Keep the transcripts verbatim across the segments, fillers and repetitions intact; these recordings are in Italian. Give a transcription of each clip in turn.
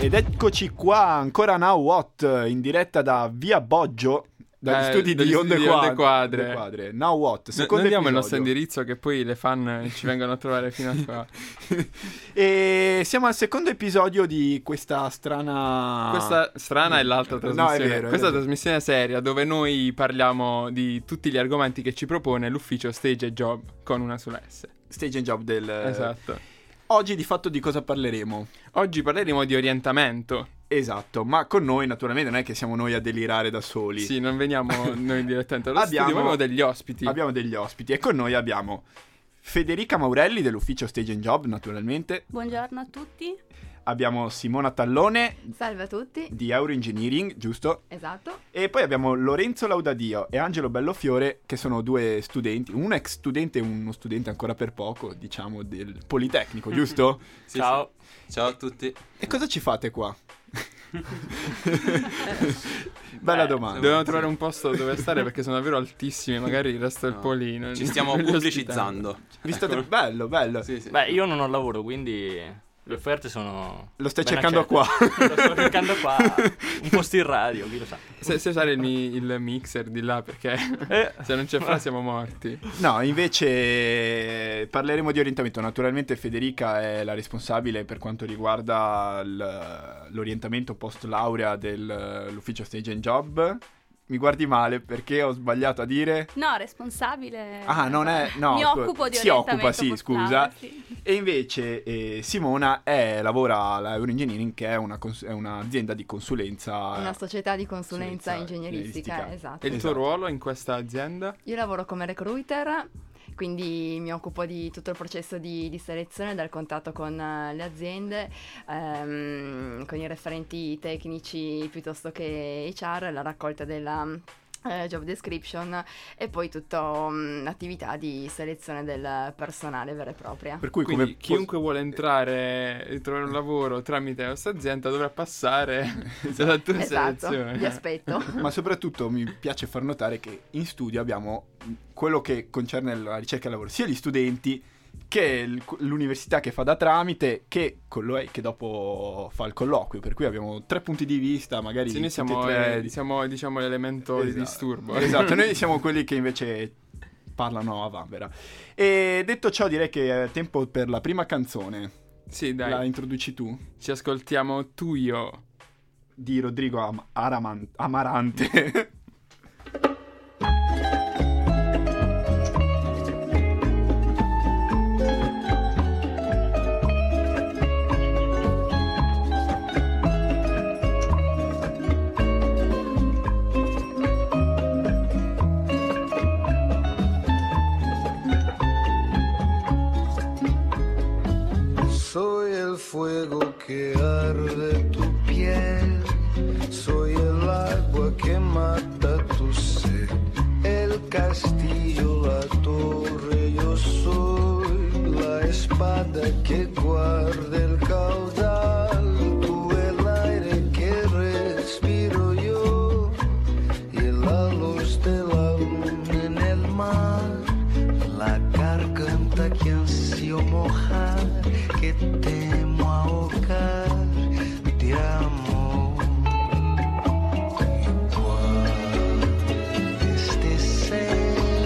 Ed eccoci qua, ancora Now What, in diretta da Via Boggio, dagli eh, studi dagli di Onde studi Quadre. Quadre. Onde Quadre. Now What, No, secondo non diamo il episodio. nostro indirizzo che poi le fan ci vengono a trovare fino a qua. E siamo al secondo episodio di questa strana... Questa strana è l'altra trasmissione. No, è vero, Questa è vero. trasmissione seria dove noi parliamo di tutti gli argomenti che ci propone l'ufficio Stage and Job con una sola S. Stage and Job del... Esatto. Oggi di fatto di cosa parleremo? Oggi parleremo di orientamento. Esatto, ma con noi naturalmente non è che siamo noi a delirare da soli. Sì, non veniamo noi direttamente allo Abbiamo- studio, abbiamo degli ospiti. Abbiamo degli ospiti e con noi abbiamo Federica Maurelli dell'ufficio Stage and Job, naturalmente. Buongiorno a tutti. Abbiamo Simona Tallone Salve a tutti. di Euroengineering, giusto? Esatto. E poi abbiamo Lorenzo Laudadio e Angelo Bellofiore, che sono due studenti, un ex studente e uno studente ancora per poco, diciamo, del Politecnico, giusto? Sì, Ciao, ciao a tutti. E cosa ci fate qua? Bella Beh, domanda. Dobbiamo trovare un posto dove stare perché sono davvero altissimi, magari il resto del No, polino. Ci stiamo non li pubblicizzando. Vi state... Bello, bello. Sì, sì. Beh, io non ho lavoro, quindi le offerte sono... Lo stai ben cercando accette. qua. Lo sto cercando qua, un posto in radio, chi lo sa. Se, se usare il, mi- il mixer di là perché Eh. se non c'è fra siamo morti. No, invece parleremo di orientamento. Naturalmente Federica è la responsabile per quanto riguarda l- l'orientamento post laurea dell'ufficio Stage and Job. Mi guardi male perché ho sbagliato a dire... No, responsabile. Ah, non è... No, Mi scu- occupo di si orientamento occupa, sì, post-laurea, scusa. sì. E invece eh, Simona è, lavora alla Euroengineering, che è, una cons- è un'azienda di consulenza. Una società di consulenza consulenza ingegneristica, ingegneristica. esatto. E il Esatto. tuo ruolo in questa azienda? Io lavoro come recruiter, quindi mi occupo di tutto il processo di, di selezione, dal contatto con eh, le aziende, ehm, con i referenti tecnici piuttosto che H R, la raccolta della eh, job description e poi tutta mm, l'attività di selezione del personale vera e propria. Per cui Quindi come chiunque vuole entrare e trovare un lavoro tramite questa azienda dovrà passare dalla tua Esatto, selezione. vi aspetto. Ma soprattutto mi piace far notare che in studio abbiamo quello che concerne la ricerca del lavoro, sia gli studenti che il- l'università che fa da tramite, che colui che dopo fa il colloquio, per cui abbiamo tre punti di vista, magari Sì, noi tutti e siamo, tre eh, di- siamo, diciamo l'elemento di Esatto. disturbo. Esatto, noi siamo quelli che invece parlano a vanvera. E detto ciò direi che è tempo per la prima canzone. Sì, dai, La introduci tu? ci ascoltiamo tu io. Di Rodrigo Am- Araman- Amarante. Soy el fuego que arde tu piel, soy el agua que mata tu sed, el castillo, la torre, yo soy la espada que guarda el caudal, tú el aire que respiro yo y la luz de la luna en el mar, la garganta que ansio mojar, que temo ahogar de amor. Igual este ser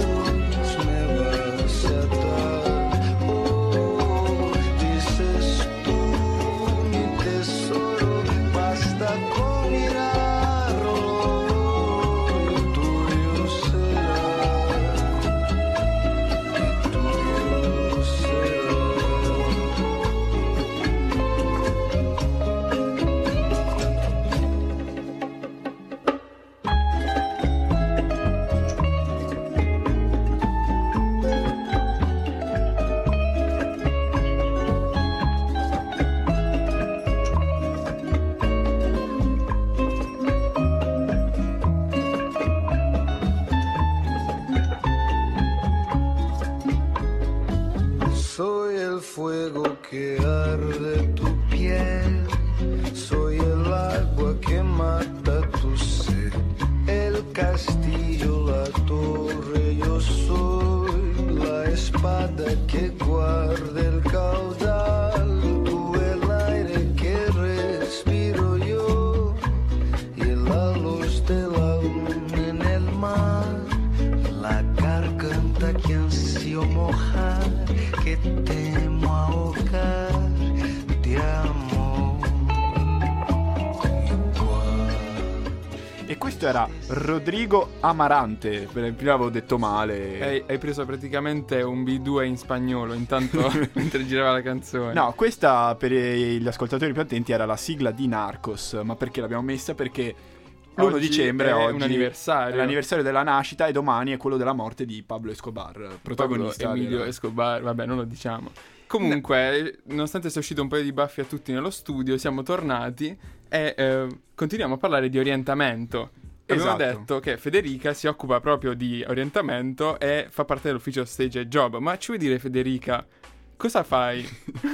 questo era Rodrigo Amarante. Prima avevo detto male. Hai, hai preso praticamente un B due in spagnolo intanto mentre girava la canzone. No, questa per gli ascoltatori più attenti era la sigla di Narcos. Ma perché l'abbiamo messa? Perché l'primo Oggi dicembre è oggi un anniversario. è l'anniversario della nascita e domani è quello della morte di Pablo Escobar, protagonista Pablo Emilio della- Escobar, vabbè, non lo diciamo. Comunque, nonostante sia uscito un paio di baffi a tutti nello studio, siamo tornati e eh, continuiamo a parlare di orientamento. E Abbiamo Esatto. detto che Federica si occupa proprio di orientamento e fa parte dell'ufficio Stage e Job. Ma ci vuoi dire, Federica, cosa fai?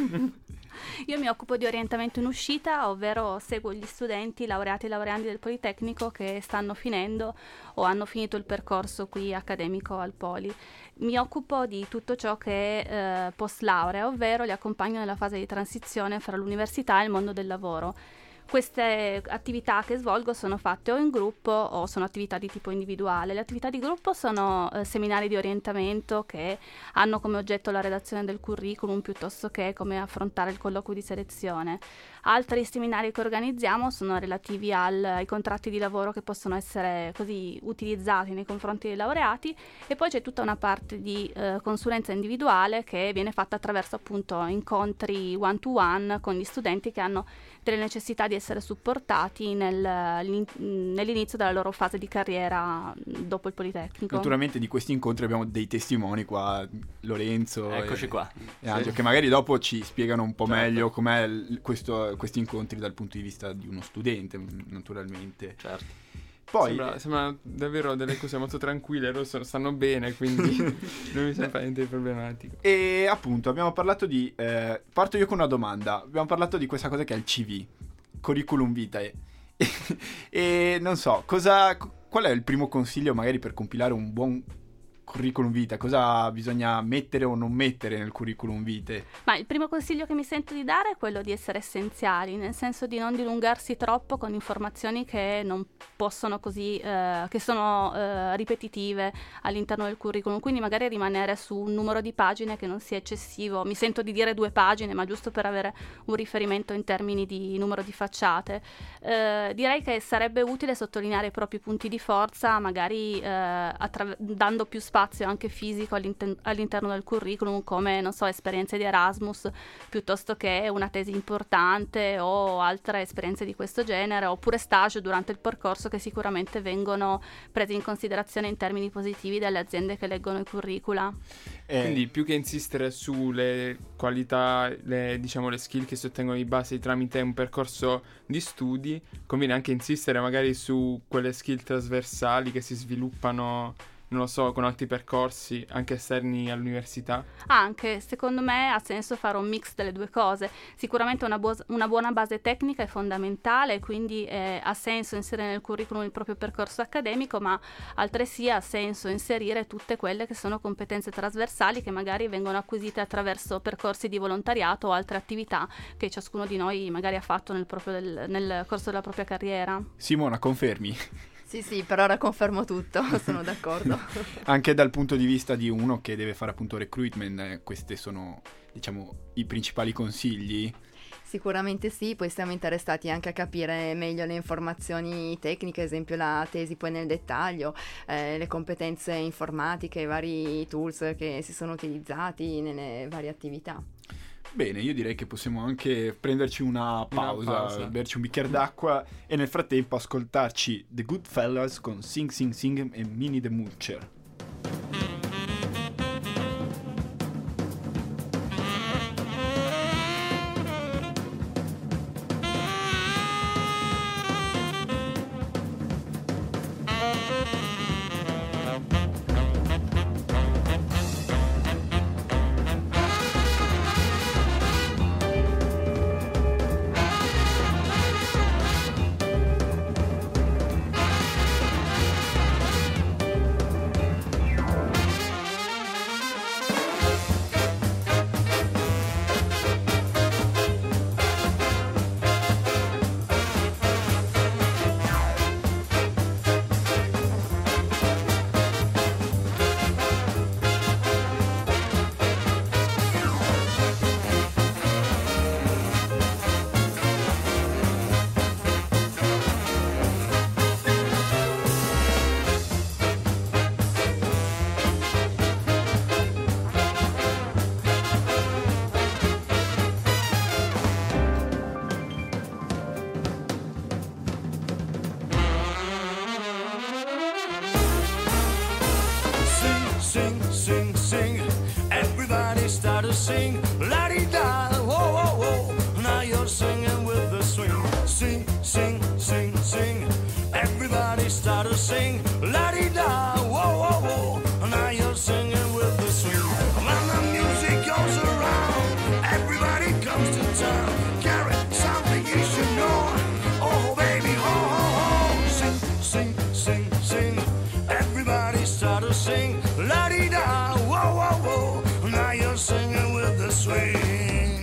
Io mi occupo di orientamento in uscita, ovvero seguo gli studenti, laureati e laureandi del Politecnico che stanno finendo o hanno finito il percorso qui accademico al Poli. Mi occupo di tutto ciò che è eh, post laurea, ovvero li accompagno nella fase di transizione fra l'università e il mondo del lavoro. Queste attività che svolgo sono fatte o in gruppo o sono attività di tipo individuale. Le attività di gruppo sono eh, seminari di orientamento che hanno come oggetto la redazione del curriculum piuttosto che come affrontare il colloquio di selezione. Altri seminari che organizziamo sono relativi al, ai contratti di lavoro che possono essere così utilizzati nei confronti dei laureati, e poi c'è tutta una parte di eh, consulenza individuale che viene fatta attraverso appunto incontri one to one con gli studenti che hanno delle necessità di essere supportati nel, nell'inizio della loro fase di carriera dopo il Politecnico. Naturalmente di questi incontri abbiamo dei testimoni qua, Lorenzo Eccoci e, qua. e Angelo, che magari dopo ci spiegano un po' Certo. meglio com'è l- questo, questi incontri dal punto di vista di uno studente, naturalmente. Certo. Poi Sembra, sembra davvero delle cose molto tranquille, loro so- stanno bene, quindi non mi sembra niente di problematico. E appunto abbiamo parlato di eh, parto io con una domanda. Abbiamo parlato di questa cosa che è il C V, curriculum vitae. E, e non so, cosa qual è il primo consiglio magari per compilare un buon curriculum vitae? Cosa bisogna mettere o non mettere nel curriculum vitae? Ma il primo consiglio che mi sento di dare è quello di essere essenziali, nel senso di non dilungarsi troppo con informazioni che non possono così, eh, che sono eh, ripetitive all'interno del curriculum, quindi magari rimanere su un numero di pagine che non sia eccessivo. Mi sento di dire due pagine, ma giusto per avere un riferimento in termini di numero di facciate. Eh, direi che sarebbe utile sottolineare i propri punti di forza, magari eh, attra- dando più spazio anche fisico all'inter- all'interno del curriculum, come non so, esperienze di Erasmus piuttosto che una tesi importante o altre esperienze di questo genere, oppure stage durante il percorso che sicuramente vengono presi in considerazione in termini positivi dalle aziende che leggono i curricula. Eh, Quindi più che insistere sulle qualità, le, diciamo le skill che si ottengono di base tramite un percorso di studi, conviene anche insistere magari su quelle skill trasversali che si sviluppano, non lo so, con altri percorsi anche esterni all'università. Anche, secondo me, ha senso fare un mix delle due cose. Sicuramente una, bu- una buona base tecnica è fondamentale, quindi eh, ha senso inserire nel curriculum il proprio percorso accademico, ma altresì ha senso inserire tutte quelle che sono competenze trasversali che magari vengono acquisite attraverso percorsi di volontariato o altre attività che ciascuno di noi magari ha fatto nel, proprio del, nel corso della propria carriera. Simona, confermi? Sì, sì, per ora confermo tutto, sono d'accordo. Anche dal punto di vista di uno che deve fare appunto recruitment, eh, questi sono, diciamo, i principali consigli. Sicuramente sì, poi siamo interessati anche a capire meglio le informazioni tecniche, ad esempio la tesi poi nel dettaglio, eh, le competenze informatiche, i vari tools che si sono utilizzati nelle varie attività. Bene, io direi che possiamo anche prenderci una pausa, pausa. berci un bicchiere d'acqua e nel frattempo ascoltarci The Goodfellas con Sing Sing Sing e Minnie the Moocher. sing, sing, sing. Everybody start to sing. La-di-da, whoa, whoa, whoa. Now you're singing with the swing. Sing, sing, sing, sing. Everybody start to sing. La-di-da, whoa, whoa, whoa. Now you're singing with the swing. When the music goes around, everybody comes to town. Carry something you should know. Oh, baby, ho, ho, ho. Sing, sing, sing, sing. Everybody start to sing. La-di-da, whoa, whoa, whoa. Now you're singing with the swing.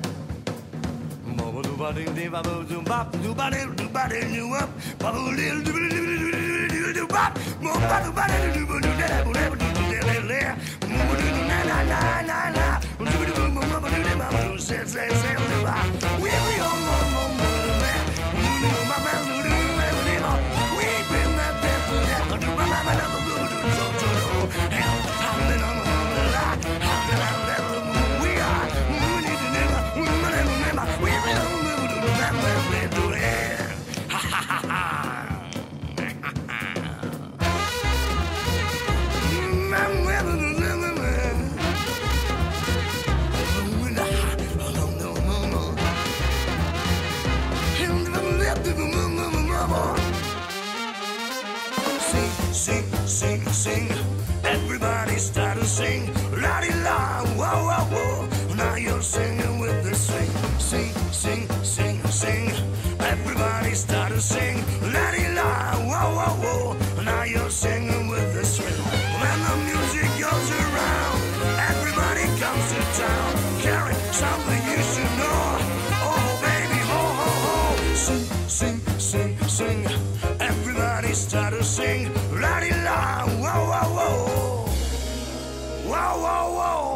Sing, sing, sing. Everybody start to sing. La-di-la, whoa, whoa, whoa. Now you're singing with the swing. Sing, sing, sing, sing. Everybody start to sing. La-di-la, whoa, whoa, whoa. Now you're singing with the swing. When the music goes around, everybody comes to town. Carry something you should know. Oh, baby, ho, ho, ho. Sing, sing, sing, sing. Everybody start to sing. La-di-la, whoa, whoa, whoa. Whoa, whoa, whoa.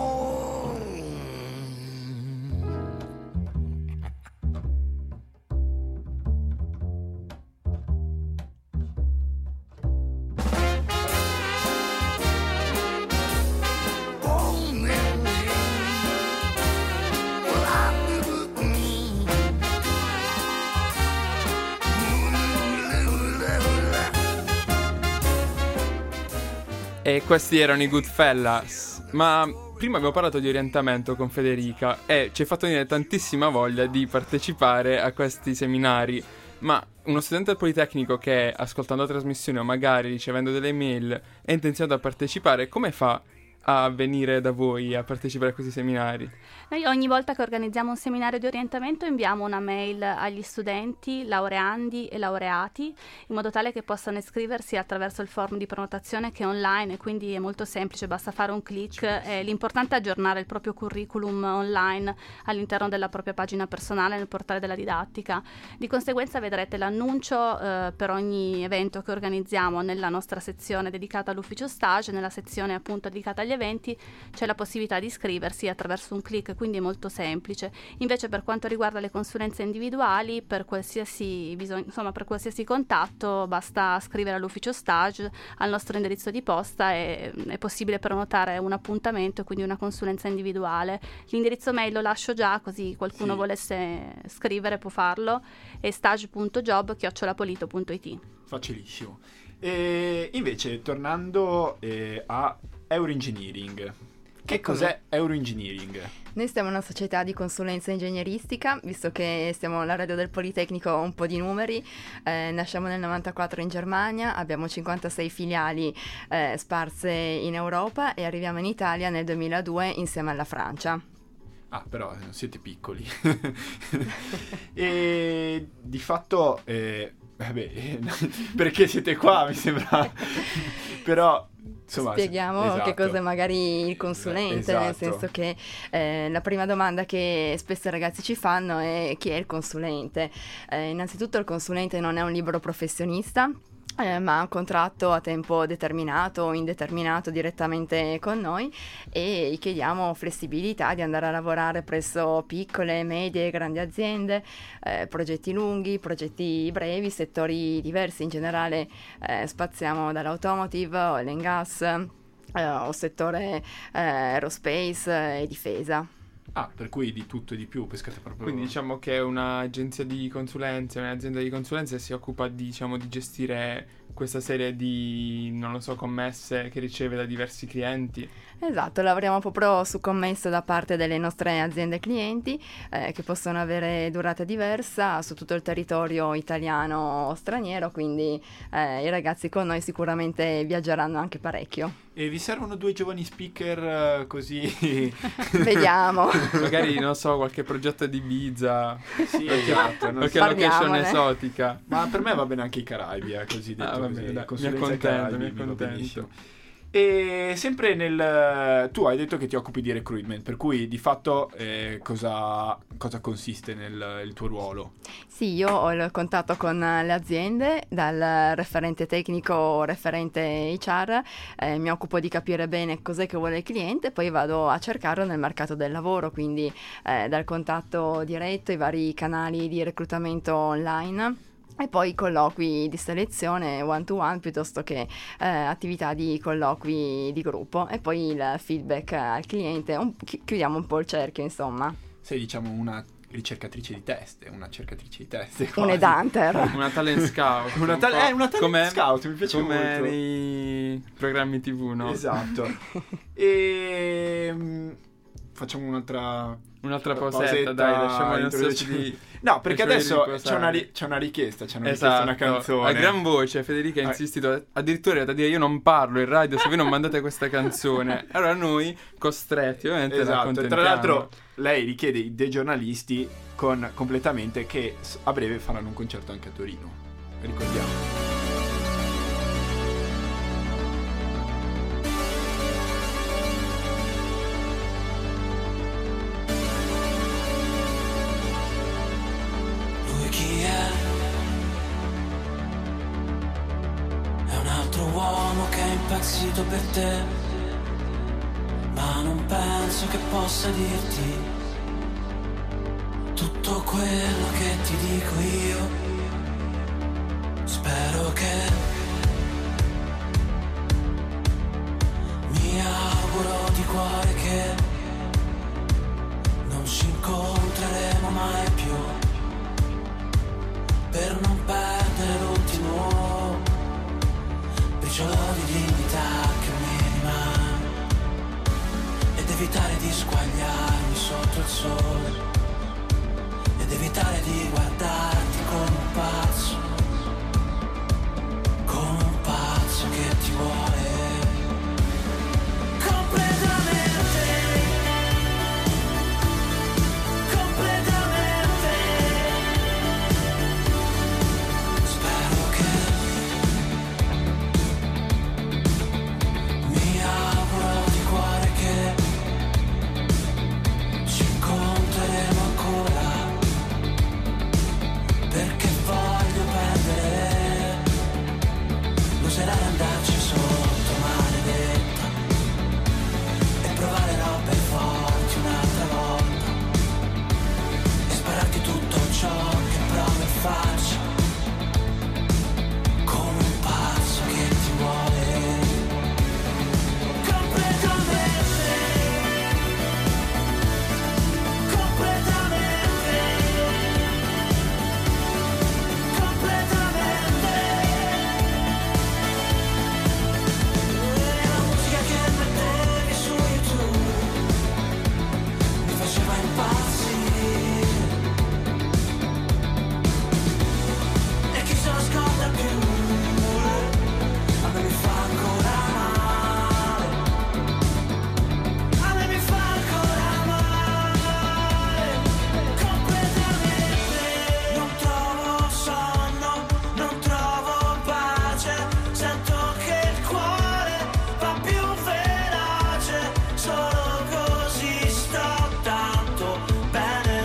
E questi erano i Goodfellas. Ma prima abbiamo parlato di orientamento con Federica e ci hai fatto venire tantissima voglia di partecipare a questi seminari. Ma uno studente del Politecnico che, ascoltando la trasmissione o magari ricevendo delle mail, è intenzionato a partecipare, come fa a venire da voi a partecipare a questi seminari? Noi ogni volta che organizziamo un seminario di orientamento inviamo una mail agli studenti, laureandi e laureati, in modo tale che possano iscriversi attraverso il form di prenotazione che è online e quindi è molto semplice, basta fare un click. Eh, l'importante è aggiornare il proprio curriculum online all'interno della propria pagina personale nel portale della didattica. Di conseguenza vedrete l'annuncio eh, per ogni evento che organizziamo nella nostra sezione dedicata all'ufficio stage, nella sezione appunto dedicata agli eventi c'è la possibilità di iscriversi attraverso un click, quindi è molto semplice. Invece per quanto riguarda le consulenze individuali, per qualsiasi bisogno, insomma per qualsiasi contatto basta scrivere all'ufficio stage al nostro indirizzo di posta e è possibile prenotare un appuntamento e quindi una consulenza individuale. L'indirizzo mail lo lascio già, così qualcuno sì. volesse scrivere può farlo, è stage punto job chiocciola polito punto it. Facilissimo. E invece tornando eh, a Euroengineering, che Eccomi. cos'è Euroengineering? Noi siamo una società di consulenza ingegneristica, visto che siamo alla radio del Politecnico, ho un po' di numeri. Eh, nasciamo nel novantaquattro in Germania, abbiamo cinquantasei filiali eh, sparse in Europa e arriviamo in Italia nel duemiladue insieme alla Francia. Ah, però non siete piccoli. E di fatto, eh, vabbè, perché siete qua, mi sembra. Però, insomma, spieghiamo esatto. che cos'è magari il consulente, esatto. nel senso che eh, la prima domanda che spesso i ragazzi ci fanno è: chi è il consulente? Eh, innanzitutto il consulente non è un libero professionista, Eh, ma ha un contratto a tempo determinato o indeterminato direttamente con noi e gli chiediamo flessibilità di andare a lavorare presso piccole, medie e grandi aziende, eh, progetti lunghi, progetti brevi, settori diversi. In generale eh, spaziamo dall'automotive, oil and gas, eh, o settore eh, aerospace e difesa. Ah, per cui di tutto e di più, pescate proprio... Quindi diciamo che è un'agenzia di consulenze, un'azienda di consulenze si occupa di, diciamo, di gestire questa serie di, non lo so, commesse che riceve da diversi clienti. Esatto, lavoriamo proprio su commesse da parte delle nostre aziende clienti eh, che possono avere durata diversa su tutto il territorio italiano o straniero, quindi eh, i ragazzi con noi sicuramente viaggeranno anche parecchio. E vi servono due giovani speaker uh, così... Vediamo. Magari, non so, qualche progetto di Ibiza, Sì, esatto. Non qualche so. location Parliamone. esotica. Ma per me va bene anche i Caraibi, eh, così detto Ah, va così. bene, dai, Consulenza mi ai accontento, Caraibi, mi mi va accontento. benissimo. E sempre nel... Tu hai detto che ti occupi di recruitment, per cui di fatto eh, cosa, cosa consiste nel il tuo ruolo? Sì, io ho il contatto con le aziende, dal referente tecnico, referente H R, eh, mi occupo di capire bene cos'è che vuole il cliente, poi vado a cercarlo nel mercato del lavoro, quindi eh, dal contatto diretto, i vari canali di reclutamento online. E poi colloqui di selezione one to one piuttosto che eh, attività di colloqui di gruppo e poi il feedback al cliente, un, chi- chiudiamo un po' il cerchio insomma. Sei diciamo una ricercatrice di teste, una cercatrice di teste. Un quasi. headhunter. Una talent scout. Una un tal- po' eh, una talent come- scout, mi piace come molto. nei programmi tivù, no? Esatto. E mm, facciamo un'altra Un'altra Pausetta, posetta, dai, lasciamo il introduzione. di... No, perché lasciamo di adesso riposare. c'è una, ri- c'è una richiesta, c'è una Esatto, richiesta, una canzone. a gran voce Federica ha Ah. insistito, addirittura è da dire io non parlo in radio se voi non mandate questa canzone. Allora noi, costretti ovviamente, la Esatto, e accontentiamo. tra l'altro lei richiede dei giornalisti con completamente che s- a breve faranno un concerto anche a Torino. Ricordiamo. Lui chi è? È un altro uomo che è impazzito per te, ma non penso che possa dirti tutto quello che ti dico io. Spero che mi auguro di cuore che non ci incontreremo mai più, per non perdere l'ultimo briciolo di dignità che mi rimane, ed evitare di squagliarmi sotto il sole, ed evitare di guardarti come un pazzo, come un pazzo che ti vuole completamente, completamente. Spero che mi auguro di cuore che ci incontreremo ancora, perché voglio perdere l'userà di andarci sotto, maledetta, e provare robe forti un'altra volta, e spararti tutto ciò che provo e faccio, come un pazzo che ti vuole completamente, completamente, completamente. E la musica che mettevi su YouTube mi faceva impazzire, e chi se lo scorda più a me mi fa ancora male, a me mi fa ancora male, completamente. Non trovo sonno, non trovo pace, sento che il cuore va più veloce, solo così sto tanto bene,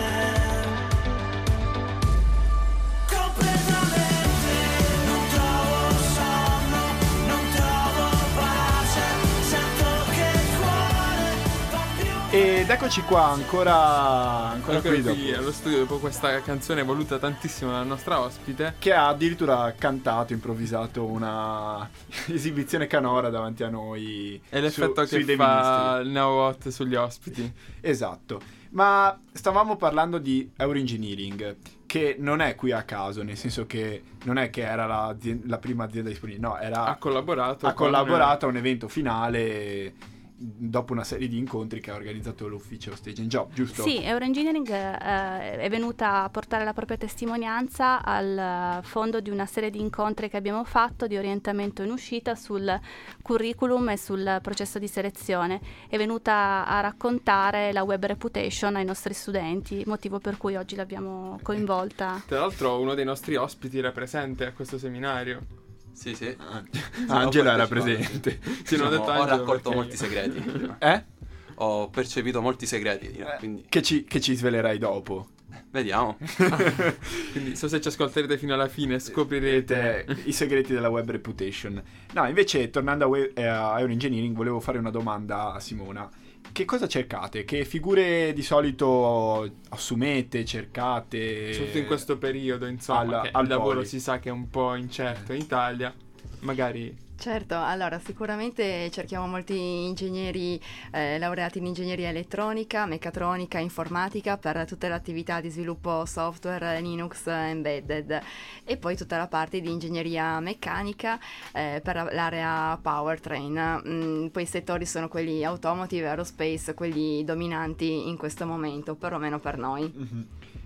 completamente. Non trovo sonno, non trovo pace, sento che il cuore va più. Ed eccoci qua, ancora, ancora Ancora qui qui dopo. allo studio dopo questa canzone voluta tantissimo dalla nostra ospite. Che ha addirittura cantato, improvvisato una esibizione canora davanti a noi. È l'effetto su- sui che The fa Ministry. il Now What sugli ospiti. Esatto. Ma stavamo parlando di Euroengineering, che non è qui a caso, nel senso che non è che era la, la prima azienda disponibile, no, era, Ha collaborato. ha con- collaborato a un evento finale dopo una serie di incontri che ha organizzato l'ufficio Stage and Job, giusto? Sì, Euroengineering eh, è venuta a portare la propria testimonianza al fondo di una serie di incontri che abbiamo fatto di orientamento in uscita sul curriculum e sul processo di selezione. È venuta a raccontare la web reputation ai nostri studenti, motivo per cui oggi l'abbiamo coinvolta. Tra l'altro uno dei nostri ospiti era presente a questo seminario. Sì, sì. Angela era Ho partecipato, presente. Sì, non ho Diciamo, detto ho Angelo raccolto perché- molti segreti. Eh? Ho percepito molti segreti. Eh, Quindi che, ci, che ci svelerai dopo. vediamo. Quindi so se ci ascolterete fino alla fine scoprirete. Eh, i segreti della web reputation. No, invece tornando a, we- eh, a Euroengineering volevo fare una domanda a Simona. Che cosa cercate? Che figure di solito assumete, cercate? Soprattutto in questo periodo, insomma, al- che al il lavoro poli. si sa che è un po' incerto in Italia. Magari Certo, allora sicuramente cerchiamo molti ingegneri eh, laureati in ingegneria elettronica, meccatronica, informatica per tutte le attività di sviluppo software Linux embedded e poi tutta la parte di ingegneria meccanica eh, per l'area powertrain. Mm, poi i settori sono quelli automotive, aerospace, quelli dominanti in questo momento, perlomeno per noi. Mhm.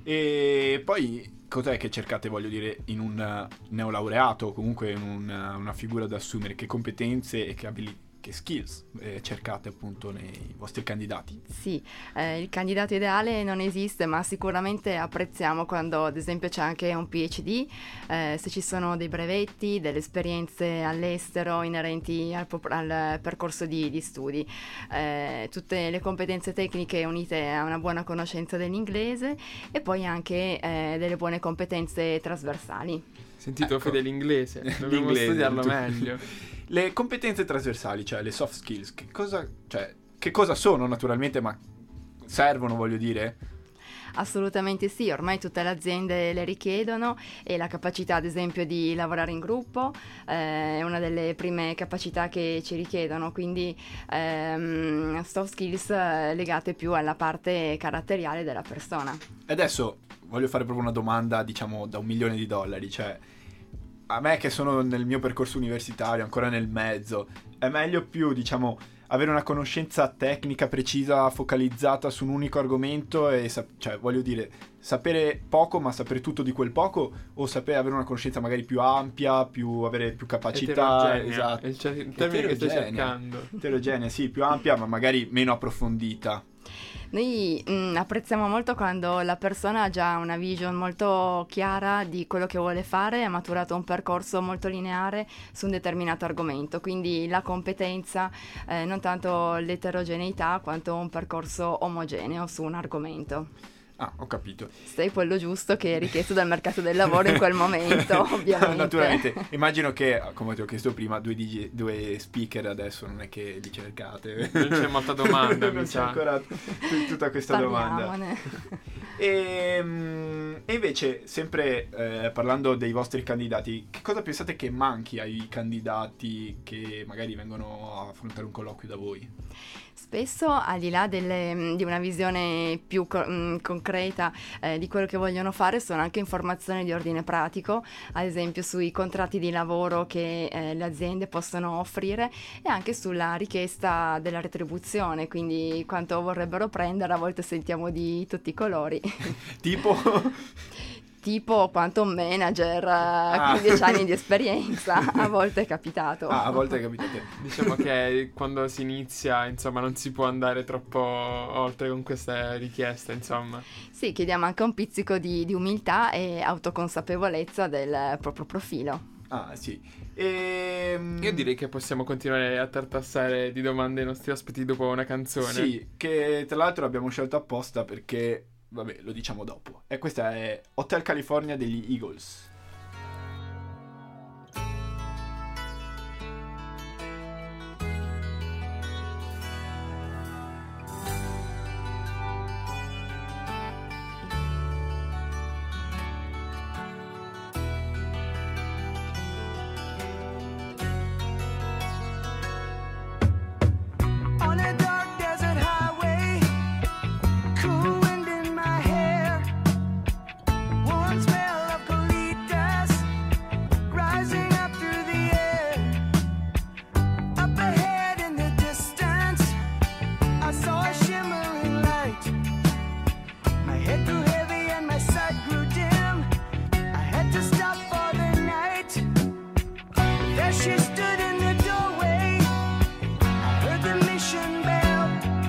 E poi cos'è che cercate, voglio dire, in un uh, neolaureato o comunque in un, uh, una figura da assumere? Che competenze e che abilità, che skills eh, cercate appunto nei vostri candidati? Sì, eh, il candidato ideale non esiste, ma sicuramente apprezziamo quando ad esempio c'è anche un PhD, eh, se ci sono dei brevetti, delle esperienze all'estero inerenti al, po- al percorso di, di studi. Eh, tutte le competenze tecniche unite a una buona conoscenza dell'inglese e poi anche eh, delle buone competenze trasversali. sentito Ecco. Fede l'inglese, dobbiamo L'inglese, studiarlo tu- meglio. Le competenze trasversali, cioè le soft skills, che cosa, cioè, che cosa sono naturalmente, ma servono, voglio dire? Assolutamente sì, ormai tutte le aziende le richiedono e la capacità ad esempio di lavorare in gruppo eh, è una delle prime capacità che ci richiedono, quindi ehm, soft skills eh, legate più alla parte caratteriale della persona. E adesso voglio fare proprio una domanda, diciamo, da un milione di dollari, cioè a me che sono nel mio percorso universitario, ancora nel mezzo, è meglio più, diciamo, avere una conoscenza tecnica precisa, focalizzata su un unico argomento e, sap- cioè, voglio dire, sapere poco ma sapere tutto di quel poco, o sapere avere una conoscenza magari più ampia, più avere più capacità, Eterogenea, esatto. è il, cer- il termine che stai Eterogenea. cercando. Eterogenea, sì, più ampia ma magari meno approfondita. Noi mm, apprezziamo molto quando la persona ha già una vision molto chiara di quello che vuole fare, ha maturato un percorso molto lineare su un determinato argomento, quindi la competenza, eh, non tanto l'eterogeneità quanto un percorso omogeneo su un argomento. Ah, ho capito. Sei quello giusto che è richiesto dal mercato del lavoro in quel momento, ovviamente. Naturalmente, immagino che, come ti ho chiesto prima, due, D J, due speaker adesso non è che li cercate. Non c'è molta domanda, non mi c'è sa. ancora t- tutta questa domanda. Parliamone. E, mm, e invece, sempre eh, parlando dei vostri candidati, che cosa pensate che manchi ai candidati che magari vengono a affrontare un colloquio da voi? Spesso, al di là delle- di una visione più co- mh, concreta eh, di quello che vogliono fare, sono anche informazioni di ordine pratico, ad esempio sui contratti di lavoro che eh, le aziende possono offrire e anche sulla richiesta della retribuzione, quindi quanto vorrebbero prendere. A volte sentiamo di tutti i colori. Tipo? Tipo quanto un manager eh, con dieci anni di esperienza, a volte è capitato. Ah, a volte capitate. Diciamo che quando si inizia, insomma, non si può andare troppo oltre con questa richiesta, insomma. Sì, chiediamo anche un pizzico di, di umiltà e autoconsapevolezza del proprio profilo. Ah, sì. E, Io direi che possiamo continuare a tartassare di domande ai nostri ospiti dopo una canzone. Sì, che tra l'altro abbiamo scelto apposta perché, vabbè, lo diciamo dopo. E questa è Hotel California degli Eagles. On a dark desert highway, cool As she stood in the doorway, I heard the mission bell.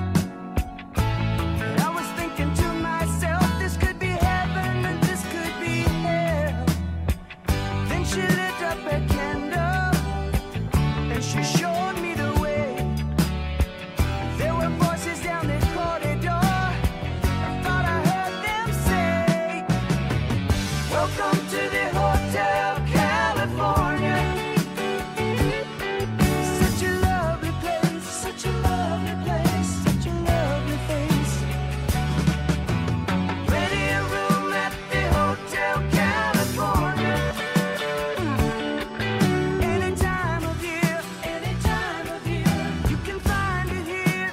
And I was thinking to myself, this could be heaven and this could be hell. Then she lit up a candle and she showed me the way. There were voices down the corridor. I thought I heard them say, welcome to the Hotel California. Such a lovely place, such a lovely place, such a lovely face. Ready a room at the Hotel California. Any time of year, any time of year, you can find it here.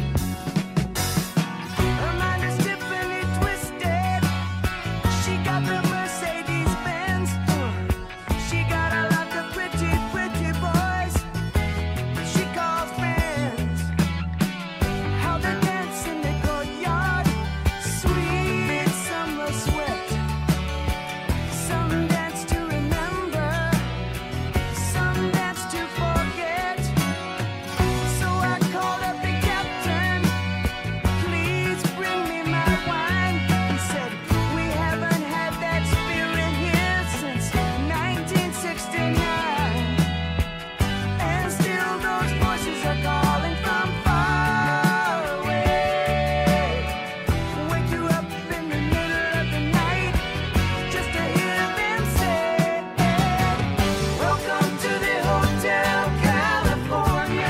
Her mind is Tiffany twisted. She got the Mercedes Benz. She got a lot of pretty, pretty boys she calls friends. How they dance in the courtyard, sweet summer sweat. Some dance to remember, some dance to forget. So I called up the captain, please bring me my wine. He said, we haven't had that spirit here since nineteen sixty-nine. And still those voices are calling from far away. Wake you up in the middle of the night just to hear them say, welcome to the Hotel California.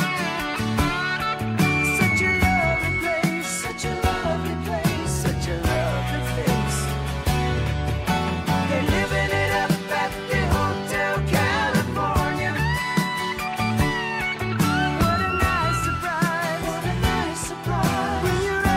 Such a lovely place, such a lovely place, such a lovely face. They're living it up at the Hotel California. What a nice surprise, what a nice surprise. Bring your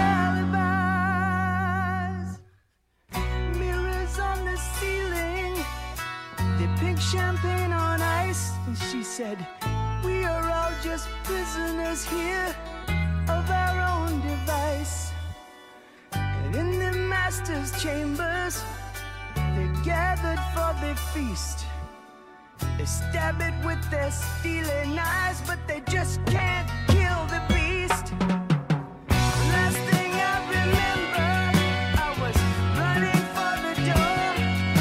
alibis. Mirrors on the ceiling, the pink champagne on ice. And she said, we are all just prisoners here of our own device. And in the master's chambers, they gathered for the feast. They stab it with their steely knives, but they just can't kill the beast. Last thing I remember, I was running for the door.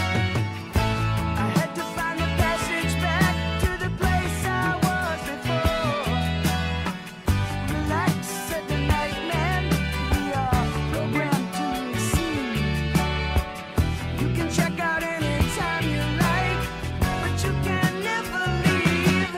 I had to find the passage back to the place I was before. Relax, said the night man, we are programmed to receive. You can check out anytime you like, but you can never leave.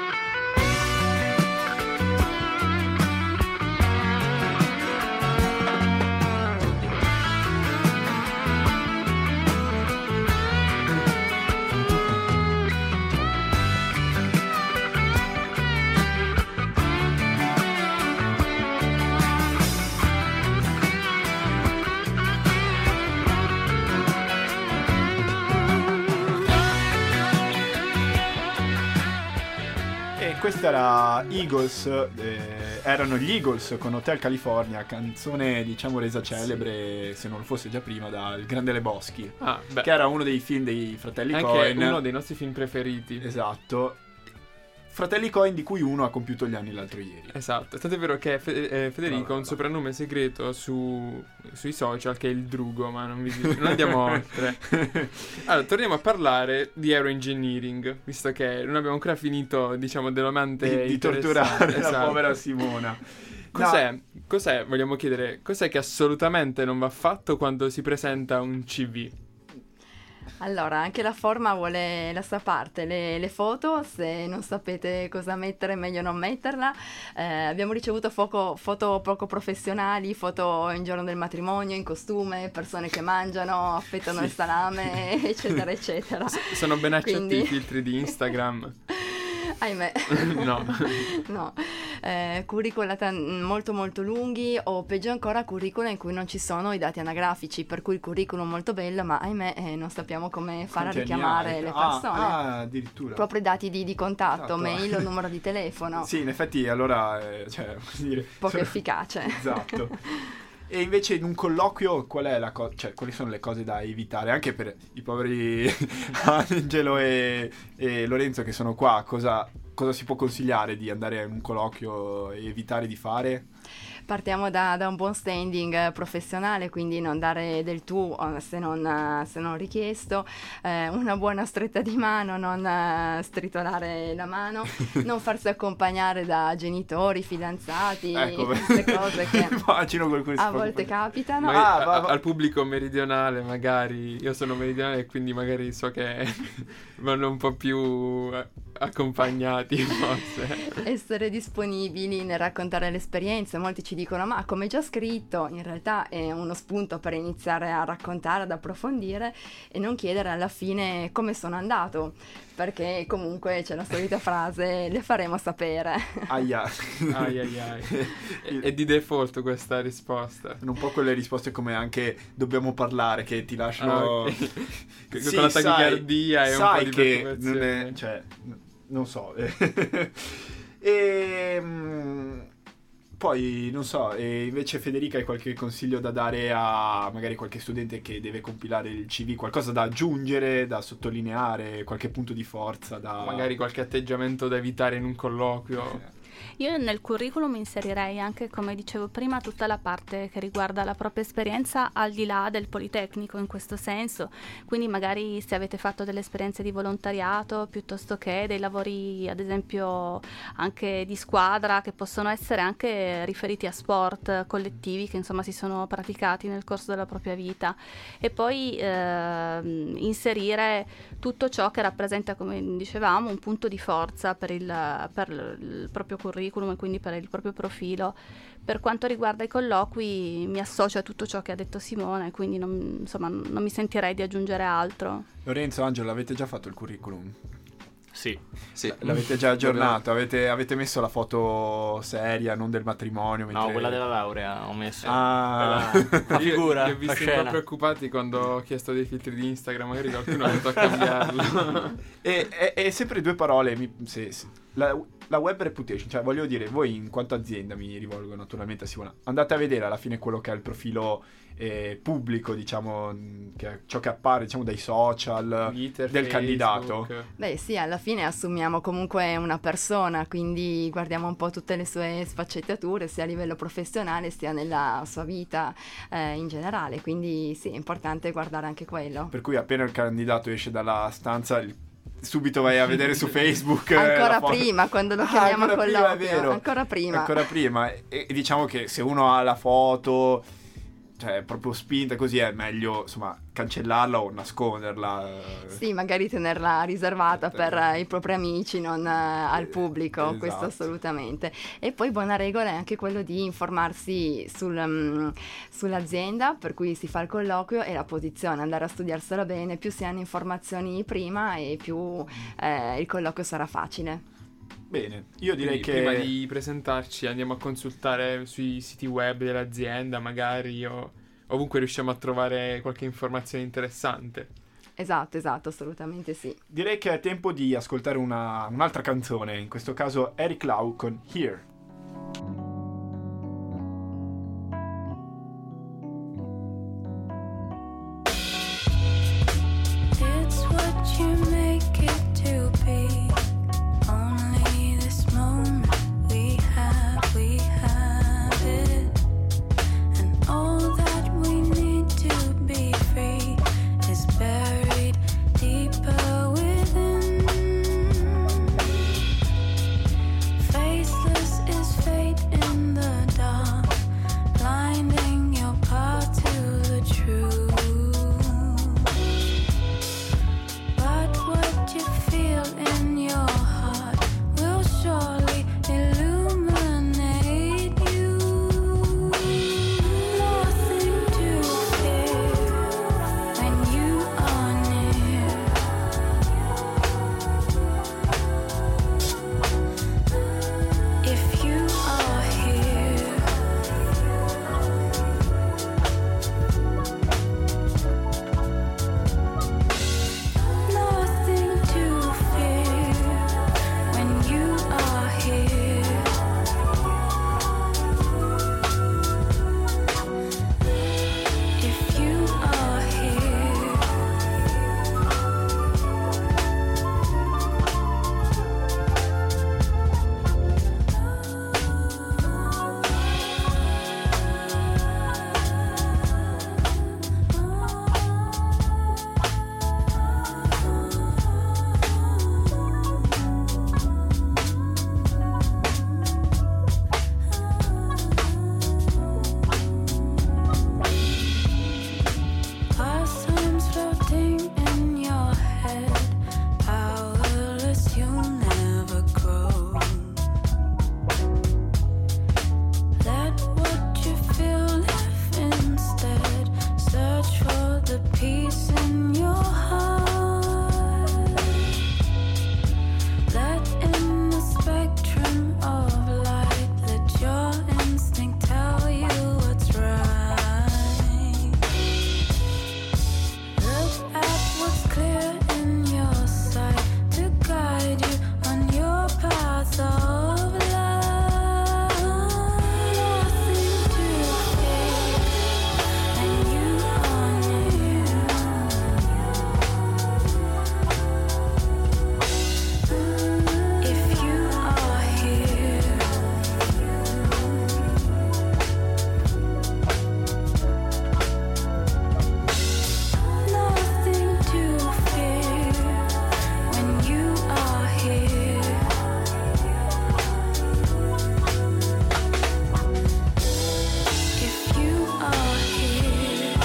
E questa era Eagles, eh, erano gli Eagles con Hotel California, canzone diciamo resa celebre, se non lo fosse già prima, dal Grande Lebowski, Ah, beh, che era uno dei film dei fratelli anche Coen. uno dei nostri film preferiti. Esatto. Fratelli Coen di cui uno ha compiuto gli anni l'altro ieri. Esatto, è tanto vero che Fe- eh, Federico ha un Brava. soprannome segreto su, sui social che è il Drugo, ma non, vi, non andiamo oltre. Allora, torniamo a parlare di aeroengineering, visto che non abbiamo ancora finito, diciamo, dell'amante Di, di interessante. torturare la Esatto. povera Simona. Cos'è, cos'è, vogliamo chiedere, cos'è che assolutamente non va fatto quando si presenta un C V? Allora, anche la forma vuole la sua parte, le, le foto, se non sapete cosa mettere è meglio non metterla. Eh, abbiamo ricevuto foco- foto poco professionali, foto in giorno del matrimonio, in costume, persone che mangiano, affettano il salame, eccetera, eccetera. Sono ben accetti Quindi- i filtri di Instagram? Ahimè. No. No, eh, curricula tan- molto molto lunghi o peggio ancora curricula in cui non ci sono i dati anagrafici, per cui il curriculum molto bello ma ahimè eh, non sappiamo come fare a Quanti anni richiamare hai? le Ah, persone. Ah, addirittura. Proprio i dati di, di contatto, Esatto. mail o numero di telefono. Sì, in effetti allora, eh, cioè, voglio dire... Poco sono- efficace. Esatto. E invece in un colloquio qual è la co- cioè quali sono le cose da evitare anche per i poveri Angelo e, e Lorenzo che sono qua, cosa, cosa si può consigliare di andare in un colloquio e evitare di fare? Partiamo da, da un buon standing professionale, quindi non dare del tu se non, se non richiesto, eh, una buona stretta di mano, non eh, stritolare la mano, non farsi accompagnare da genitori, fidanzati, Ecco, queste cose che immagino qualcuno si a fa volte accompagnare. capitano. Magari Ah, a- va- va- al pubblico meridionale magari, io sono meridionale e quindi magari so che vanno un po' più eh, accompagnati forse. Essere disponibili nel raccontare l'esperienza. Molti ci dicono ma come già scritto, in realtà è uno spunto per iniziare a raccontare, ad approfondire e non chiedere alla fine come sono andato, perché comunque c'è la solita frase le faremo sapere. Aia. Ai ai ai. È, è di default questa risposta. Sono un po' quelle risposte come anche dobbiamo parlare che ti lasciano Ah, ok. Con Sì, la sai- tachicardia e un po' sai di che non preoccupazione. è, cioè n- non so. E mm, poi non so, e invece Federica hai qualche consiglio da dare a magari qualche studente che deve compilare il C V, qualcosa da aggiungere, da sottolineare, qualche punto di forza da Magari qualche atteggiamento da evitare in un colloquio. Io nel curriculum inserirei anche, come dicevo prima, tutta la parte che riguarda la propria esperienza al di là del Politecnico in questo senso, quindi magari se avete fatto delle esperienze di volontariato piuttosto che dei lavori ad esempio anche di squadra che possono essere anche riferiti a sport collettivi che insomma si sono praticati nel corso della propria vita, e poi ehm, inserire tutto ciò che rappresenta, come dicevamo, un punto di forza per il, per il proprio curriculum e quindi per il proprio profilo. Per quanto riguarda i colloqui mi associo a tutto ciò che ha detto Simone, quindi non, insomma, non mi sentirei di aggiungere altro. Lorenzo, Angelo, avete già fatto il curriculum? Sì. Sì. L'avete già aggiornato? Avete, avete messo la foto seria, non del matrimonio? No, mentre- quella della laurea ho messo. Ah. Quella- la Io- figura, Li ho la visti un scena. po' preoccupati quando ho chiesto dei filtri di Instagram, magari qualcuno ha voluto cambiarlo. E, e, e sempre due parole, mi- se- se- la, la web reputation, cioè voglio dire, voi in quanto azienda, mi rivolgo naturalmente a Simona, andate a vedere alla fine quello che è il profilo eh, pubblico, diciamo, mh, che è ciò che appare, diciamo, dai social Twitter, del Facebook. candidato. Beh sì, alla fine assumiamo comunque una persona, quindi guardiamo un po' tutte le sue sfaccettature, sia a livello professionale sia nella sua vita eh, in generale, quindi sì, è importante guardare anche quello. Per cui appena il candidato esce dalla stanza, il- subito vai a vedere su Facebook. eh, Ancora la foto. prima, quando lo Ah, chiamiamo ancora prima, colloquio, è vero. ancora prima. Ancora prima. E, e diciamo che se uno ha la foto, cioè proprio spinta così, è meglio insomma cancellarla o nasconderla. Sì, magari tenerla riservata per eh, i propri amici, non eh, al pubblico, Esatto. questo assolutamente. E poi buona regola è anche quello di informarsi sul, mm, sull'azienda per cui si fa il colloquio e la posizione, andare a studiarsela bene, più si hanno informazioni prima e più eh, il colloquio sarà facile. Bene, io direi Quindi, che prima di presentarci andiamo a consultare sui siti web dell'azienda, magari, o ovunque riusciamo a trovare qualche informazione interessante. Esatto, esatto, assolutamente sì. direi che è tempo di ascoltare una, un'altra canzone, in questo caso Eric Lau con Here. It's what you make it to be. Only this moment we have, we have it. And all that we need to be free is buried deeper within. Faceless you'll never grow. Let what you feel live instead. Search for the peace in your heart. Let in the spectrum of light. Let your instinct tell you what's right. Look at what's clear in your sight to guide you on your path of love. Nothing to fear, and you are near. If you are here, nothing to fear when you are here. If you are here,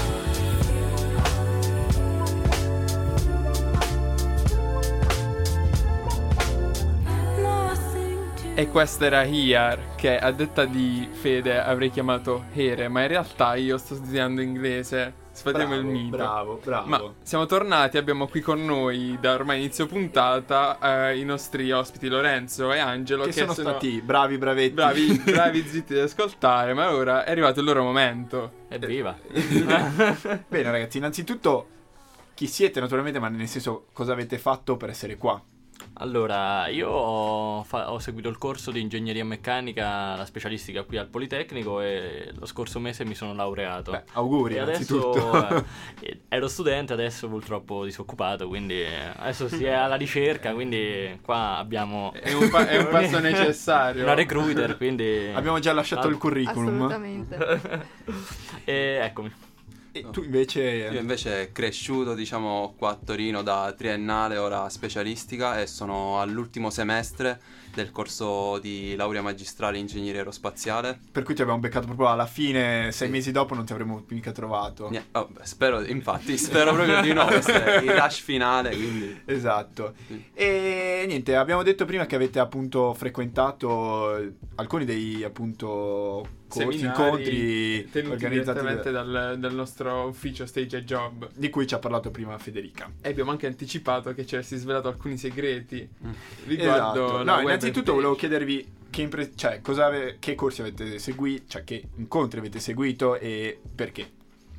nothing to E questa era Here, che a detta di Fede avrei chiamato Here, ma in realtà io sto studiando inglese. Sfatiamo il mito. Bravo, bravo. Ma siamo tornati, abbiamo qui con noi da ormai inizio puntata eh, i nostri ospiti Lorenzo e Angelo, che, che, sono, stati bravi, bravetti. bravi, bravi zitti ad ascoltare, ma ora è arrivato il loro momento. Evviva. Bene ragazzi, innanzitutto chi siete naturalmente, ma nel senso cosa avete fatto per essere qua? Allora, io ho, fa- ho seguito il corso di ingegneria meccanica, la specialistica qui al Politecnico, e lo scorso mese mi sono laureato. Beh, auguri E innanzitutto. adesso eh, ero studente, adesso purtroppo disoccupato, quindi eh, adesso si è alla ricerca, quindi qua abbiamo È un, pa- è un passo necessario. una recruiter, quindi Abbiamo già lasciato Ah, il curriculum. Assolutamente. e eccomi. E tu invece... Io invece cresciuto, diciamo, qua a Torino da triennale, ora specialistica, e sono all'ultimo semestre del corso di laurea magistrale in ingegneria aerospaziale. Per cui ti abbiamo beccato proprio alla fine, sei mesi dopo non ti avremmo mica trovato. Nia- oh, beh, spero, infatti, spero proprio di no, questo è il rush finale, quindi... Esatto. Sì. E niente, abbiamo detto prima che avete appunto frequentato alcuni dei appunto corsi, Seminari incontri tenuti organizzati direttamente da- dal, dal nostro ufficio Stage a Job. di cui ci ha parlato prima Federica. E abbiamo anche anticipato che ci avresti svelato alcuni segreti riguardo Esatto. la No, web innanzitutto page. volevo chiedervi che, impre- cioè, cosa ave- che corsi avete seguito, cioè che incontri avete seguito e perché.